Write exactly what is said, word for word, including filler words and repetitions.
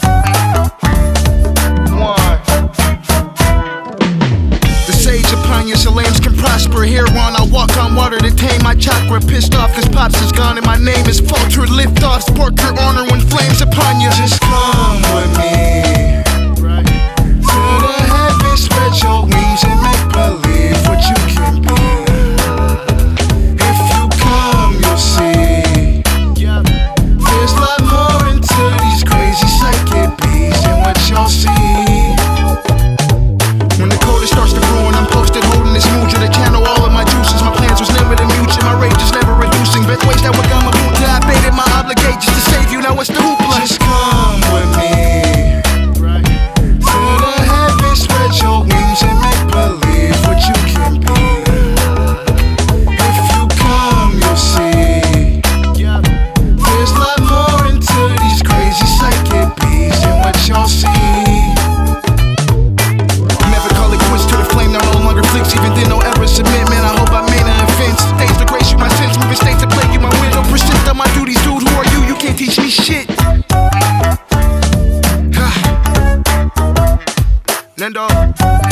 One. The sage upon you so lames can prosper. Here on, I walk on water to tame my chakra. Pissed off cause Pops is gone and my name is faltered. Lift off, sport your honor when flames upon you. Just come with me to the heavens, spread your wings and make believe what you can be. If you come, you'll see there's a lot more into these crazy psychic beats than what y'all see. When the coldest starts to brew and I'm posted holding this mood, to channel all of my juices. My plans was limited mutual, my rage is never reducing. Best ways that we're gonna do till I baited my obligate just to save you. Now what's the hoopla? Just come with me to the heavens, spread your wings and make believe what you can be. If you come, you'll see there's a lot more into these crazy psychic beats than what y'all see. Never call it quits till the flame now no longer flicks. Even then, no ever submit, man. I hope I made an offense. Days to grace you my sins, moving states to plague you my window. Persist on my duties, dude. Who are you? You can't teach me shit. Nendo.